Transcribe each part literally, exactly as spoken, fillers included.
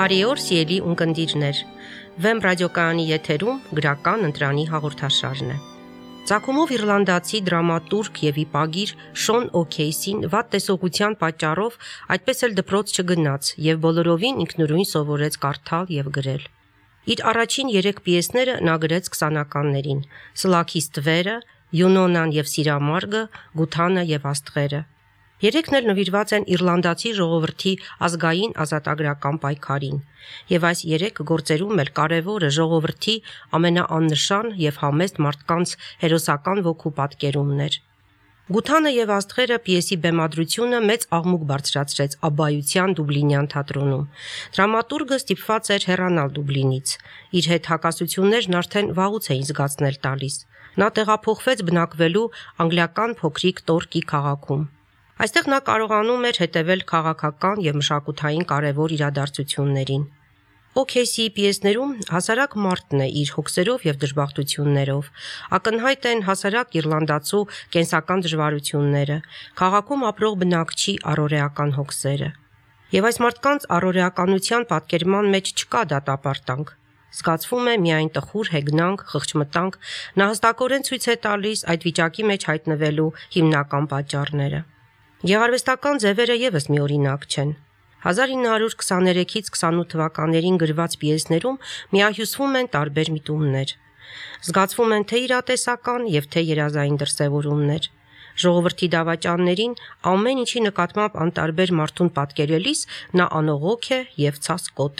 Բարի օր, սիրելի ունկնդիրներ։ Վեմ ռադիոկայանի եթերում գրական ընտրանի հաղորդաշարն է։ Ծագումով իռլանդացի դրամատուրգ եւ վիպագիր Շոն Օ'Քեյսին վատ տեսողության պատճառով այդպես էլ դպրոց չգնաց եւ բոլորովին ինքնուրույն սովորեց կարդալ եւ գրել։ Իր առաջին երեք պիեսները նա գրեց քսանականներին՝ Սլաքիս թվերը, Յունոնան եւ Սիրամարգը, Գութանը եւ Աստղերը։ Երեքն էլ նվիրված են իռլանդացի ժողովրդի ազգային ազատագրական պայքարին, եւ այս երեք գործերում էլ կարևորը ժողովրդի ամենաաննշան եւ համեստ մարդկանց հերոսական ոգու պատկերումն էր։ Գութանը եւ Աստղերը պիեսի բեմադրությունը մեծ աղմուկ բարձրացրեց Աբբայության Դուբլինյան թատրոնում։ Դրամատուրգը ստիպված էր հեռանալ Դուբլինից։ Իր հետ հակասություններն արդեն վաղուց էին զգացնել տալիս։ Նա տեղափոխվեց բնակվելու անգլիական փոքրիկ Տորկի քաղաքում։ Այստեղ նա կարողանում էր հետևել քաղաքական եւ մշակութային կարևոր իրադարձություններին։ Օ'Քեյսիի պիեսներում հասարակ մարդն է իր հոգսերով եւ դժբախտություններով, ակնհայտ են հասարակ իռլանդացու կենսական դժվարությունները, քաղաքում ապրող բնակչի առօրեական հոգսերը։ Եվ այս մարդկանց առօրեականության պատկերման մեջ չկա դատապարտանք։ Զգացվում է միայն տխուր հեգնանք, խղճմտանք, նա հստակորեն ցույց է տալիս այդ վիճակի մեջ հայտնվելու հիմնական պատճառները։ Գեղարվեստական ձևերը եւս մի օրինակ չեն։ հազար ինը հարյուր քսաներեքից քսանութ թվականներին գրված պիեսներում միահյուսվում են տարբեր միտումներ։ Զգացվում են թե իրատեսական եւ թե երազային դրսեւորումներ։ Ժողովրդի դավաճաններին ամեն ինչի նկատմամբ անտարբեր մարդուն պատկերելիս նա անողոք է եւ ցասկոտ։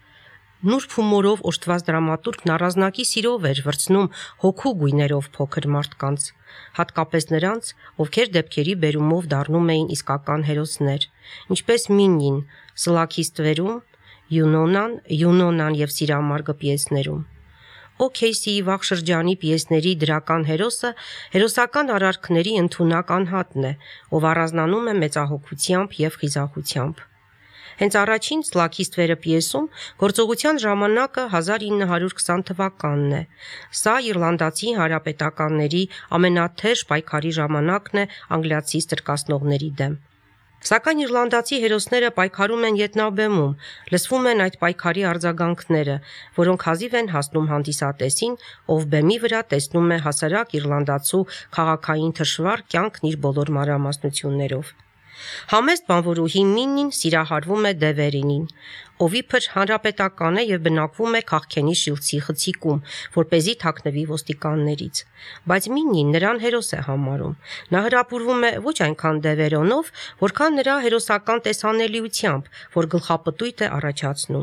Նուրբ հումորով օժտված դրամատուրգն առանձնակի սիրով էր վրձնում հոգու գույներով փոքր մարդկանց, հատկապես նրանց, ովքեր դեպքերի բերումով դառնում էին իսկական հերոսներ, ինչպես Միննին Սլաքիս թվերում, Յունոնան, Յունոնան եւ Սիրամարգը պիեսներում։ Օ'Քեյսիի վաղ շրջանի պիեսների դրական հերոսը հերոսական արարքների ընդունակ անհատն է, ով առանձնանում է մեծահոգությամբ եւ խիզախությամբ։ Հենց առաջին Սլաքիս թվերը պիեսում գործողության ժամանակը հազար ինը հարյուր քսան թվականն է։ Սա իռլանդացի հանրապետականների ամենաթեժ պայքարի ժամանակն է անգլիացի ստրկացնողների դեմ։ Սակայն իռլանդացի հերոսները պայքարում են ետնաբեմում, լսվում են այդ պայքարի արձագանքները, որոնք հազիվ են հասնում հանդիսատեսին, ով բեմի վրա տեսնում է հասարակ իռլանդացու քաղաքային թշվառ կյանքն իր բոլոր մանրամասնություններով։ Համեստ բանվորուհի Միննին սիրահարվում է Դևերինին, ով իբր հանրապետական է եւ բնակվում է Քաղքենի Շիլդսի խցիկում, որպեսզի թաքնվի ոստիկաններից։ Բայց Միննին նրան հերոս է համարում։ Նա հրապուրվում է ոչ այնքան Դևերոնով, որքան նրա հերոսական տեսանելիությամբ, որ գլխապտույտ է առաջացնում։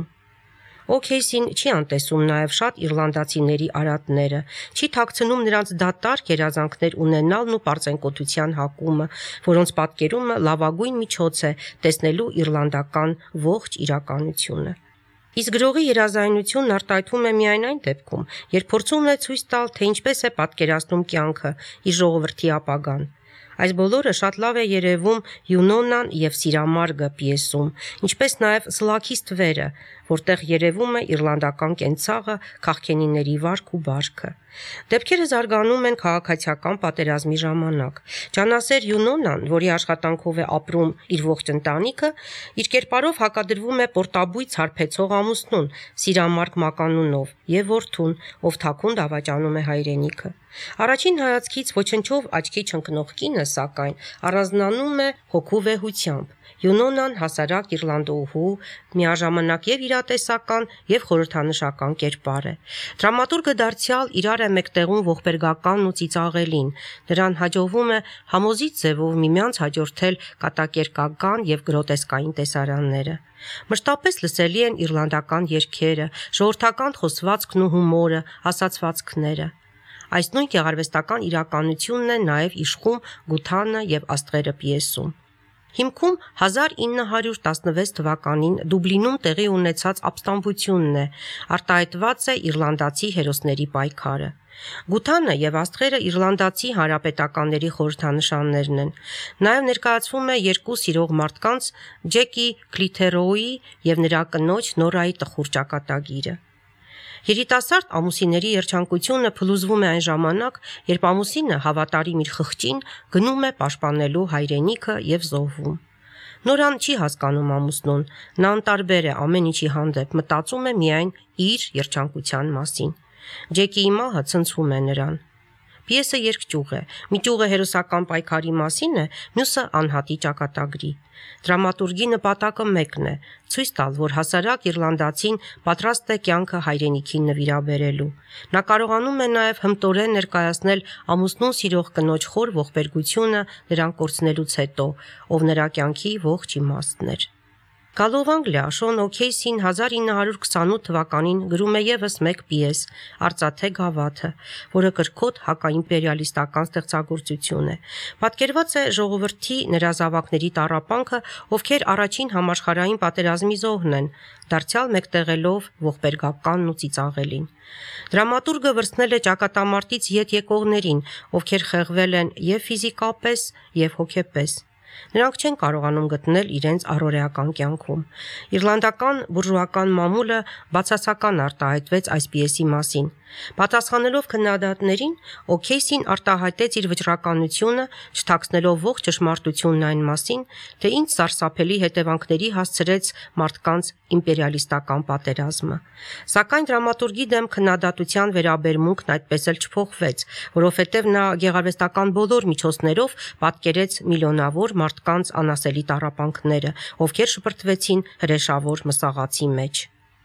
Օ'Քեյսին չի անտեսում նաև շատ իռլանդացիների արատները, չի թաքցնում նրանց դատարկ երազանքներ ունենալն ու պարծենկոտության հակումը, որոնց պատկերումը լավագույն միջոց է տեսնելու իռլանդական ողջ իրականությունը։ Իսկ գրողի երազայնությունն արտահայտվում է միայն այն դեպքում, երբ փորձում է ցույց տալ, թե ինչպես է պատկերացնում կյանքը, իր ժողովրդի ապագան։ Այս բոլորը շատ լավ է երևում Յունոնան եւ Սիրամարգը պիեսում, ինչպես նաեւ Սլաքիս թվերը, որտեղ երևում է իռլանդական կենցաղը, քաղքենիների վարք ու բարքը։ Դեպքերը զարգանում են քաղաքացիական պատերազմի ժամանակ։ Ջանասեր Յունոնան, որի աշխատանքով է ապրում իր ողջ ընտանիքը, իր կերպարով հակադրվում է պորտաբույծ հարբեցող ամուսնուն, Սիրամարգ մականունով, եւ որդուն, ով թաքուն դավաճանում է հայրենիքը։ Առաջին հայացքից ոչնչով աչքի չընկնող կինը, սակայն, առանձնանում է հոգու վեհությամբ։ Յունոնան հասարակ իռլանդոհու, միաժամանակ եւ իրատեսական եւ խորհրդանշական կերպար է։ Դրամատուրգը դարձյալ իրար է մեկտեղում ողբերգականն ու ծիծաղելին։ Նրան հաջողվում է համոզիչ ձևով միմյանց հաջորդել կատակերգական եւ գրոտեսկային տեսարանները։ Մշտապես լսելի են իռլանդական երգերը, ժողովրդական խոսվածքն ու հումորը, ասացվածքները։ Այս նույն գեղարվեստական իրականությունն է նաև իշխում Գութանը եւ Աստղերը պիեսում։ Հիմքում հազար ինը հարյուր տասնվեց թվականին Դուբլինում տեղի ունեցած ապստամբությունն է, արտահայտված է իռլանդացի հերոսների պայքարը։ Գութանը եւ Աստղերը իռլանդացի հանրապետականների խորհրդանշաններն են։ Նաև ներկայացվում է երկու սիրող մարդկանց՝ Ջեկի Քլիթերոուի եւ նրա կնոջ Նորայի տխուր ճակատագիրը։ Երիտասարդ ամուսինների երջանկությունը փլուզվում է այն ժամանակ, երբ ամուսինը հավատարիմ իր խղճին գնում է պաշտպանելու հայրենիքը եւ զոհվում։ Նորան չի հասկանում ամուսնուն, նա անտարբեր է ամեն ինչի հանդեպ, մտածում է միայն իր երջանկության մասին։ Ջեկիի մահը ցնցում է նրան։ Պիեսը երկճյուղ է, մի ճյուղը հերոսական պայքարի մասին է, մյուսը անհատի ճակատագրի։ Դրամատուրգի նպատակը մեկն է՝ ցույց տալ, որ հասարակ իռլանդացին պատրաստ է կյանքը հայրենիքին նվիրաբերելու։ Նա կարողանում է նաև հմտորեն ներկայացնել ամուսնուն սիրող կնոջ խոր ողբերգությունը նրան կորցնելուց հետո, ով նրա կյանքի ողջ իմաստն էր։ Գալով Անգլիա, Շոն Օ'Քեյսին հազար ինը հարյուր քսանութ թվականին գրում է ևս մեկ պիես՝ Արծաթե գավաթը, որը կրքոտ հակաիմպերիալիստական ստեղծագործություն է։ Պատկերված է ժողովրդի նրա զավակների տառապանքը, ովքեր առաջին համաշխարհային պատերազմի զոհն են, դարձյալ մեկտեղելով ողբերգականն ու ծիծաղելին։ Դրամատուրգը վրցնել է ճակատամարտից ետ եկողներին, ովքեր խեղվել են եւ ֆիզիկապես, եւ հոգեպես։ Նրանք չեն կարողանում գտնել իրենց առօրեական կյանքում։ Իռլանդական բուրժուական մամուլը բացասական արտահայտվեց այս պիեսի մասին։ Պատասխանելով քննադատներին, Օ'Քեյսին արտահայտեց իր վճռականությունը, չթաքցնելով ողջ ճշմարտությունն այն մասին, թե ինչ սարսափելի հետևանքների հասցրեց մարդկանց իմպերիալիստական պատերազմը։ Սակայն դրամատուրգի դեմ քննադատության վերաբերմունքն այդպես էլ չփոխվեց, որովհետև նա գեղարվեստական բոլոր միջոցներով պատկերեց միլիոնավոր մարդկանց անասելի տառապանքները, ովքեր շպրտվեցին հրեշավոր մսաղացի մեջ։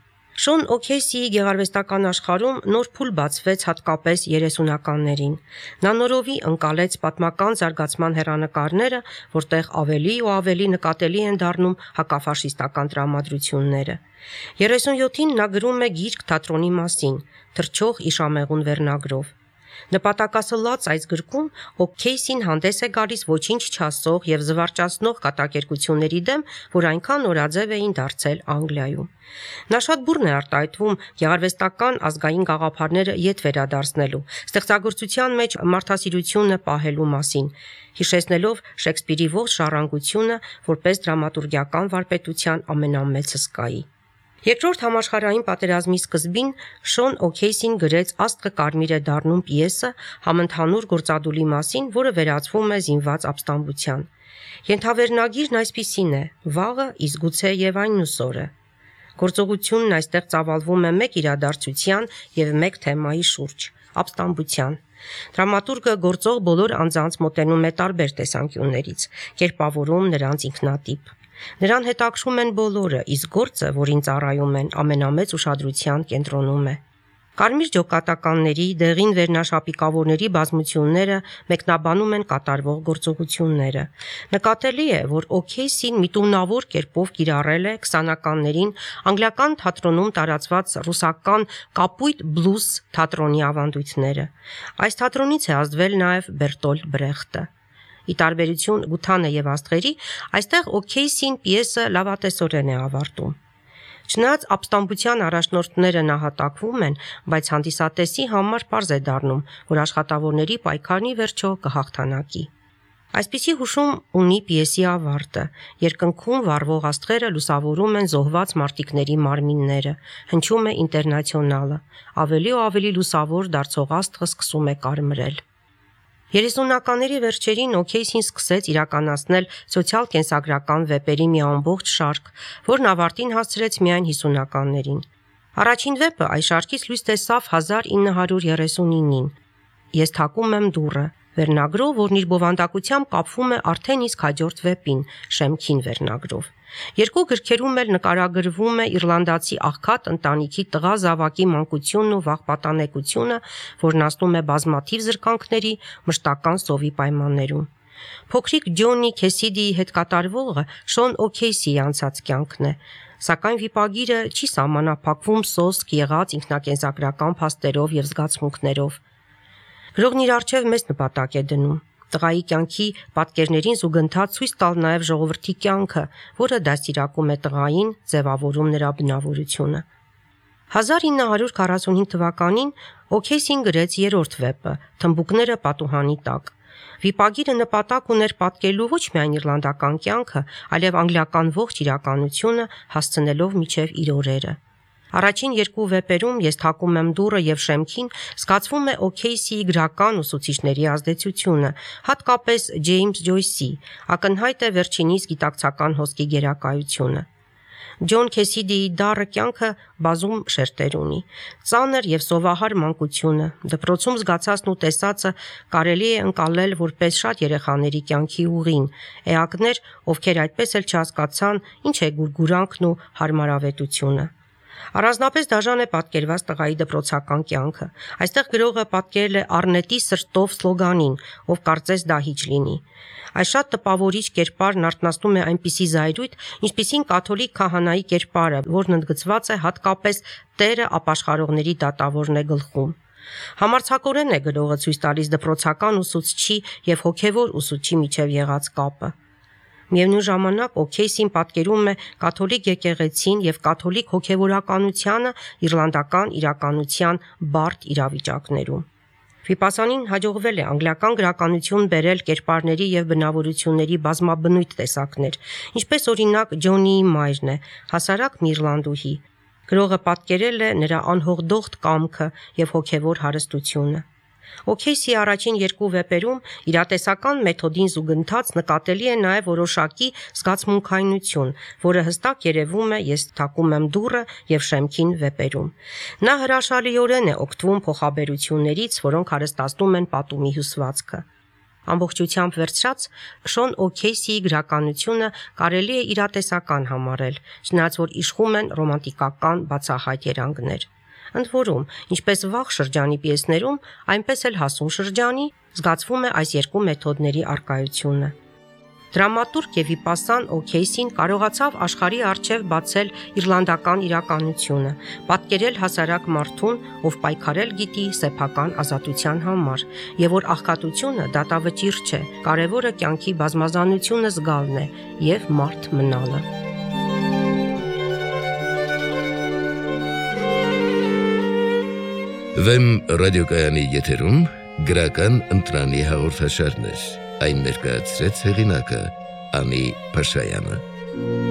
Շոն Օ'Քեյսիի գեղարվեստական աշխարհում նոր փուլ բացվեց հատկապես երեսունականներին։ Նա նորովի ընկալեց պատմական զարգացման հեռանկարները, որտեղ ավելի ու ավելի նկատելի են դառնում հակաֆաշիստական տրամադրությունները։ երեսունյոթին նա գրում է գիրք թատրոնի մասին՝ «Թռչող իշամեղուն» վերնագրով։ Նպատակասլաց այս գրքում Օ'Քեյսին հանդես է գալիս ոչինչ չասող եւ զվարճացնող կատակերգությունների դեմ, որ այնքան նորաձև էին դարձել Անգլիայում։ Նա շատ բուռն է արտահայտվում գեղարվեստական ազգային գաղափարները ետ վերադարձնելու, ստեղծագործության մեջ մարդասիրությունը պահելու մասին, հիշեցնելով Շեքսպիրի ողջ ժառանգությունը որպես դրամատուրգիական վարպետության ամենամեծ հսկայի։ Երկրորդ համաշխարհային պատերազմի սկզբին Շոն Օ'Քեյսին գրեց «Աստղը կարմիր է դառնում» պիեսը համընդհանուր գործադուլի մասին, որը վերածվում է զինված ապստամբության։ Ենթավերնագիրն այսպիսին է՝ «Վաղը, իսկ գուցե եւ այն մյուսօրը»։ Գործողությունն այստեղ ծավալվում է մեկ իրադարձության եւ մեկ թեմայի շուրջ՝ ապստամբության։ Դրամատուրգը գործող բոլոր անձանց մոտենում է տարբեր տեսանկյուններից, կերպավորում նրանց ինքնատիպ։ Նրան հետաքրում են բոլորը, իսկ գործը, որին ծառայում են, ամենամեծ ուշադրության կենտրոնում է։ Կարմիր ջոկատականների, դեղին վերնաշապիկավորների բազմությունները մեկնաբանում են կատարվող գործողությունները։ Նկատելի է, որ Օ'Քեյսին միտումնավոր կերպով կիրառել է քսանականներին անգլիական թատրոնում տարածված ռուսական կապույտ բլուզ թատրոնի ավանդույթները։ Այս թատրոնից է ազդվել նաև Բերտոլտ Բրեխտը։ Ի տարբերություն Գութանը եւ աստղերի, այստեղ Օ'Քեյսին պիեսը լավատեսորեն է ավարտում։ Չնայած ապստամբության առաջնորդները նահատակվում են, բայց հանդիսատեսի համար պարզ է դառնում, որ աշխատավորների պայքարն ի վերջո կհաղթանակի։ Այսպիսի հուշում ունի պիեսի ավարտը։ Երկնքում վառվող աստղերը լուսավորում են զոհված մարտիկների մարմինները, հնչում է ինտերնացիոնալը, ավելի ու ավելի լուսավոր դարձող աստղը սկսում է կարմրել։ երեսունականների վերջերին Օ'Քեյսին սկսեց իրականացնել սոցիալ-կենսագրական վեպերի մի ամբողջ շարք, որն ավարտին հասցրեց միայն հիսունականներին։ Առաջին վեպը այս շարքից լույս տեսավ հազար ինը հարյուր երեսունինին։ «Ես թակում եմ դուռը» վերնագրով, որն իր բովանդակությամբ կապվում է արդեն իսկ հաջորդ վեպին՝ «Շեմքին» վերնագրով։ Երկու գրքերում էլ նկարագրվում է իռլանդացի աղքատ ընտանիքի տղա զավակի մանկությունն ու վաղ պատանեկությունը, որն անցնում է բազմաթիվ զրկանքների, մշտական սովի պայմաններում։ Փոքրիկ Ջոնի Քեսիդիի հետ կատարվողը Շոն Օ'Քեյսիի անցած կյանքն է, սակայն վիպագիրը չի սահմանափակվում սոսկ եղած ինքնակենսագրական փաստերով եւ զգացմունքներով։ Գրողն իր առջև մեծ նպատակ է դնում տղայի կյանքի պատկերներին զուգընթաց ցույց տալ նաև ժողովրդի կյանքը, որը դաստիարակում է տղային, ձևավորում նրա բնավորությունը։ հազար ինը հարյուր քառասունհինգ թվականին Օ'Քեյսին գրեց երրորդ վեպը՝ Թմբուկները պատուհանի տակ։ Վիպագիրը նպատակ ուներ պատկերելու ոչ միայն իռլանդական կյանքը, այլև անգլիական ողջ իրականությունը, հասցնելով միջև իր օրերը։ Առաջին երկու վեպերում ես թակում եմ դուռը եւ շեմքին, զգացվում է Օ'Քեյսիի գրական ուսուցիչների ազդեցությունը, հատկապես Ջեյմս Ջոյսի, ակնհայտ է վերջինիս գիտակցական հոսքի գերակայությունը։ Ջոն Քեսիդիի դառը կյանքը բազում շերտեր ունի, ծանր եւ սովահար մանկությունը, դպրոցում զգացածն ու տեսածը կարելի է ընկալել որպես շատ երեխաների կյանքի ուղին, էակներ, ովքեր այդպես էլ չհասկացան, ինչ է գուրգուրանքն ու հարմարավետությունը։ Առանձնապես դաժան է պատկերված տղայի դպրոցական կյանքը։ Այստեղ գրողը պատկերել է Առնետի սրտով սլոգանին, ով կարծես դահիճ լինի։ Այս շատ տպավորիչ կերպարն արթնացնում է այնպիսի զայրույթ, ինչպիսին կաթոլիկ քահանայի կերպարը, որն ընդգծված է հատկապես Տերը ապաշխարողների դատավորն է գլխում։ Համարձակորեն է գրողը ցույց տալիս դպրոցական ուսուցչի եւ հոգեվոր ուսուցչի միջև եղած կապը։ Միևնույն ժամանակ Օ'Քեյսին պատկերում է կաթոլիկ եկեղեցին եւ կաթոլիկ հոգեվորականությանը իռլանդական իրականության բարդ իրավիճակներում։ Վիպասանին հաջողվել է անգլիական գրականություն բերել կերպարների եւ բնավորությունների բազմաբնույթ տեսակներ, ինչպես օրինակ Ջոնիի մայրն է, հասարակ մի իռլանդուհի։ Գրողը պատկերել է նրա անհողդողտ կամքը եւ հոգեվոր հարստությունը։ Օ'Քեյսիի առաջին երկու վեպերում իրատեսական մեթոդին զուգընթաց նկատելի է նաև որոշակի զգացմունքայնություն, որը հստակ երևում է «Ես թակում եմ դուռը» եւ «Շեմքին» վեպերում։ Նա հրաշալիորեն է օգտվում փոխաբերություններից, որոնք հարստացնում են պատումի հյուսվածքը։ Ամբողջությամբ վերցրած, Շոն Օ'Քեյսիի գրականությունը կարելի է իրատեսական համարել, չնայած որ իշխում են ռոմանտիկական բացահայտ երանգներ։ Ընդ որում, ինչպես վաղ շրջանի պիեսներում, այնպես էլ հասուն շրջանի զգացվում է այս երկու մեթոդների առկայությունը։ Դրամատուրգ եւ վիպասան Օ'Քեյսին կարողացավ աշխարհի առջև բացել իռլանդական իրականությունը, պատկերել հասարակ մարդուն, ով պայքարել գիտի սեփական ազատության համար, եւ որ աղքատությունը դատավճիռ չէ, կարևորը կյանքի բազմազանությունը զգալն է եւ մարդ մնալը։ Վեմ ռադիոկայանի եթերում գրական ընտրանի հաղորդաշարներ, այն ներկայացրեց հեղինակը Անի Փաշայանը։